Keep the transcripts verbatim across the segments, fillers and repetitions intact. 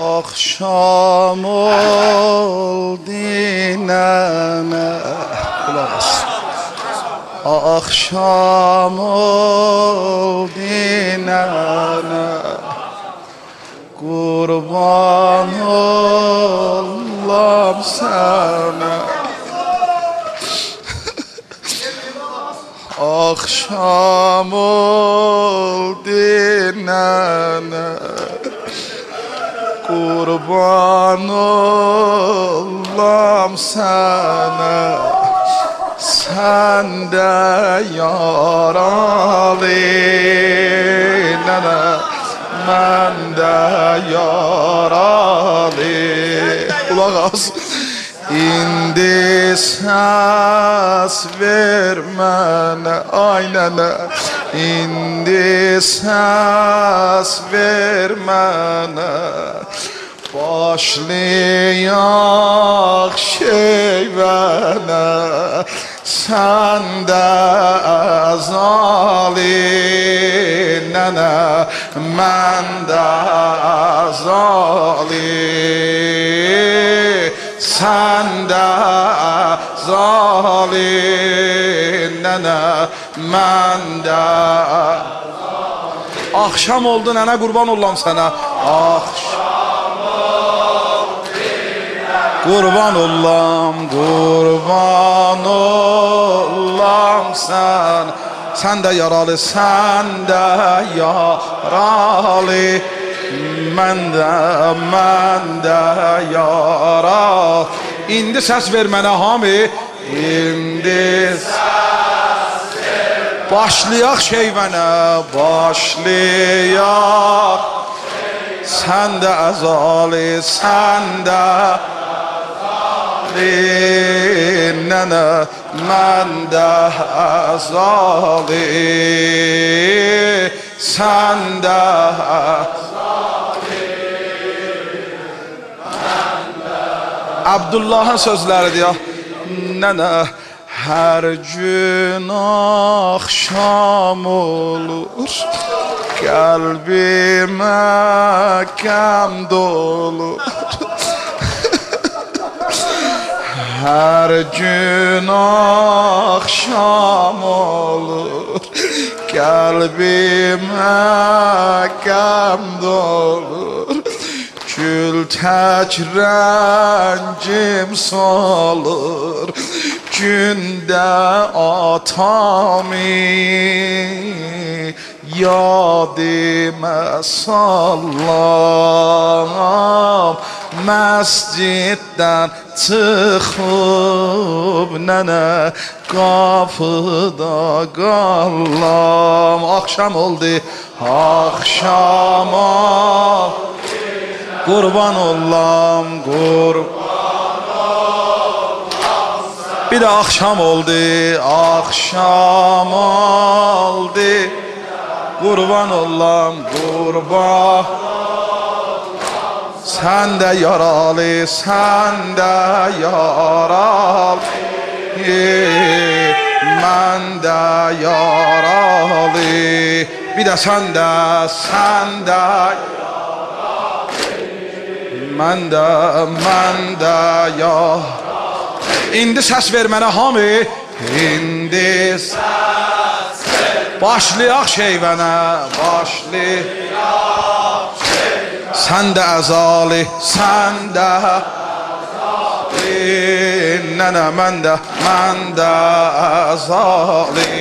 Akşam oldu nene. Kulak as. Akşam oldu nene. Kurban olam sana. Akşam oldu nene. Kurban olam sana. Sen de yaralı nene. Ben de yaralı. Kulak as. İndi ses vermene aynene. İndi ses vermene. Başlayak şeyvene. Sen de azali nene. Ben de azali. Sen de zalim nene, mən də akşam oldu nene, kurban olam sana. Akşam oldu nene. Kurban olam, kurban olam sen. Sen de yaralı, sen de yaralı. Mən də, mən də yara. İndi səs ver mənə hamı. İndi səs ver. Başlayaq şeyvənə, başlayaq. Sən də əzali, sən də əzali nənə. Mən də əzali, sən də əzali. Abdullah'ın sözləri ya. Nene her gün akşam olur. Kalbime kem dolur. Her gün akşam olur. Kalbime kem dolur. Gül tək rəngim salır. Gündə atamı yadimə sallam. Məsciddən çıxıb nənə qapıda qallam. Akşam oldu, akşam oldu. Kurban olam, kurban olam sen. Bir de akşam oldu, akşam oldu. Kurban olam, kurban. Sen de yaralı, sen de yaralı. Ben de yaralı. Bir de sen de, sen de. Mən də, mən də ya. İndi səs ver mənə hamı. İndi səs ver. Başlayaq şeyvənə, başlayaq şeyvənə. Sən də əzali, sən də əzali nənə. Mən də, mən də əzali.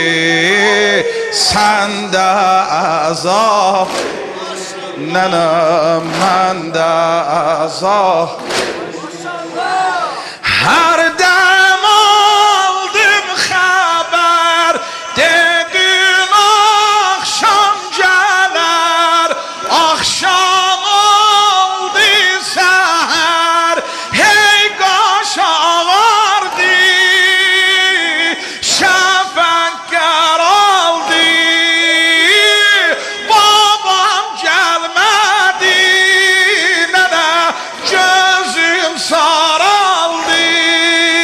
Sən də əzali nene, mən də azal. Hər dem aldım xəbər, dedin akşam gələr. Akşam oldu səhər, hey qaş ağardı. Şəfəq qaraldı. Babam gəlmədi nənə, gözüm saraldı.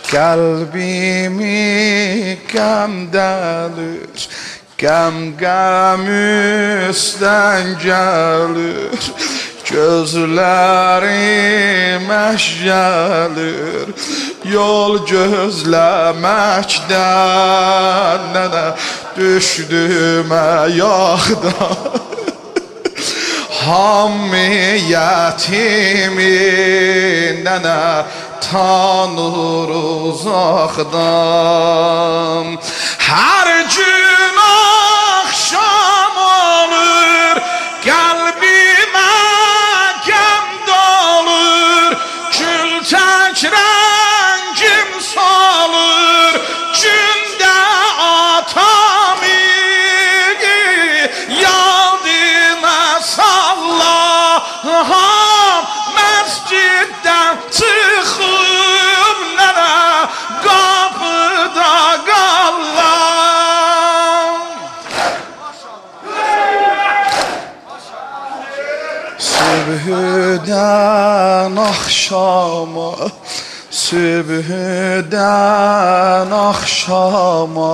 Qəlbimi qəm dəlir, qəm qəm üstdən gəlir, gözlərim əşgəlir, yol gözləməkdən nənə düşdümə yaxdan. Hamiyyətimi nənə tanır uzaqdan. Hər gün axşam olur, qəlbimə qəm dolur, kül tək rəngim solur, gündə atamı yadına sallaham, məsciddən çıxıb nənə qapıda qallam. Sübhüdən axşama, sübhüdən axşama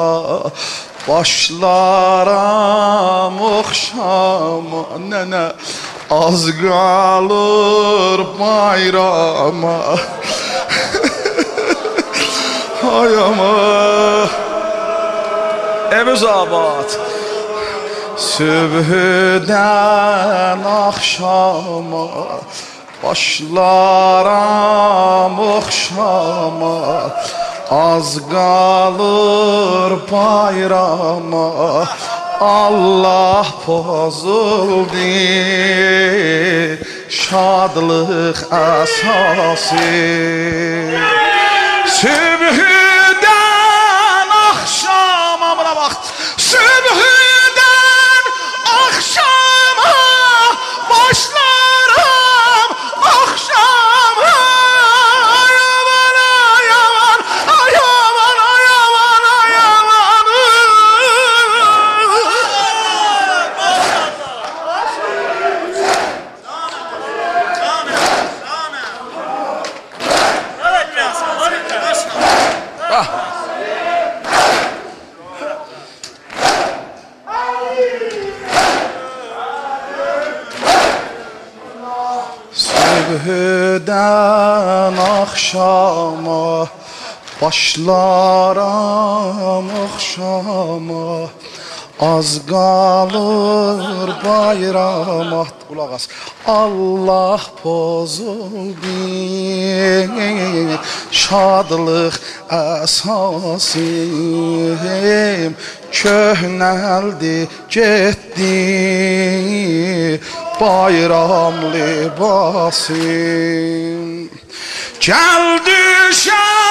başlaram oxşama, nənə az qalır bayrama. Ay ama Evimiz abad. Sübhüdən axşama başlaram oxşama, az qalır bayrama. Allah pozuldu şadlıq əsası. Sübhüdən axşama, buna bax. Sübhüdən axşama başlaram axşama. Ayaman, ayaman, ayaman, ayaman, ayaman. Sübhüdən axşama başlaram axşama, az qalır bayrama. Qulaq as. Allah pozuldu şadlıq əsasım, köhnəldi getdi bayram libasım. Gəl düşər